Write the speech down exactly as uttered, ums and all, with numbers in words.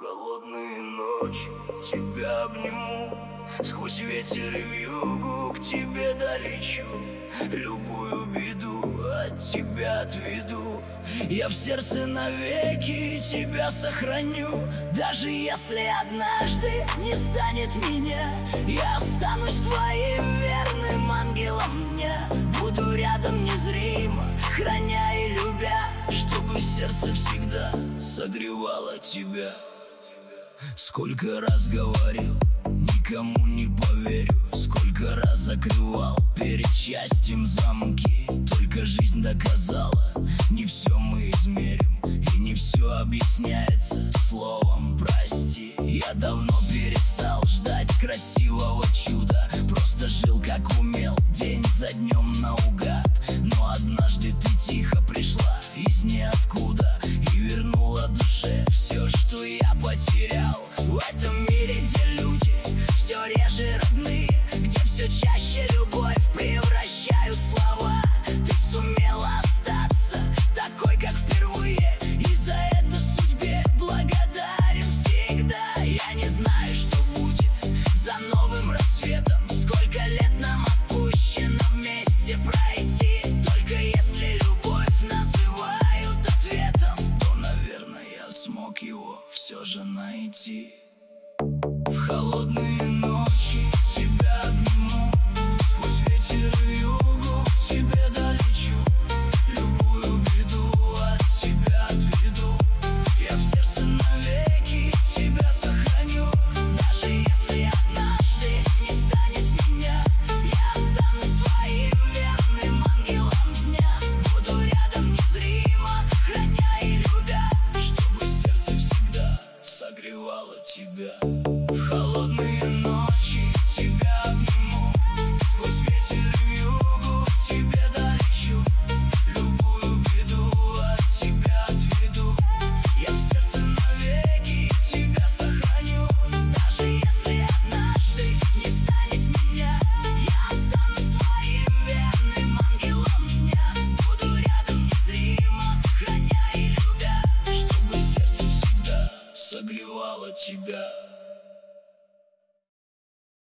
холодные ночи тебя обниму, сквозь ветер и вьюгу к тебе долечу. Любую беду от тебя отведу, я в сердце навеки тебя сохраню. Даже если однажды не станет меня, я останусь твоим верным ангелом дня. Буду рядом незримо, храня и любя, чтобы сердце всегда согревало тебя. Сколько раз говорил, никому не поверю, сколько раз закрывал перед счастьем замки. Только жизнь доказала, не все мы измерим, и не все объясняется словом прости. Я давно перестал ждать красивого чуда, просто жил как умел, день за днем наугад. Но однажды ты тихо пришла из ниоткуда и вернула душе все, что я потерял. В этом мире, где люди все реже родные, где все чаще любовь превращают слова, ты сумела остаться такой, как впервые, и за это судьбе благодарен всегда. Я не знаю, что будет за новым рассветом, сколько лет нам отпущено вместе пройти. Только если любовь называют ответом, то, наверное, я смог его все же найти. В холодные ночи тебя обниму, сквозь ветер и вьюгу к тебе долечу. Любую беду от тебя отведу, я в сердце навеки тебя сохраню. Даже если однажды не станет меня, я останусь твоим верным ангелом дня. Буду рядом незримо, храня и любя, чтобы сердце всегда согревало тебя. В холодные ночи тебя обниму, сквозь ветер и вьюгу к тебе долечу. Любую беду от тебя отведу, я в сердце навеки тебя сохраню. Даже если однажды не станет меня, я останусь твоим верным ангелом дня. Буду рядом незримо, храня и любя, чтобы сердце всегда согревало тебя.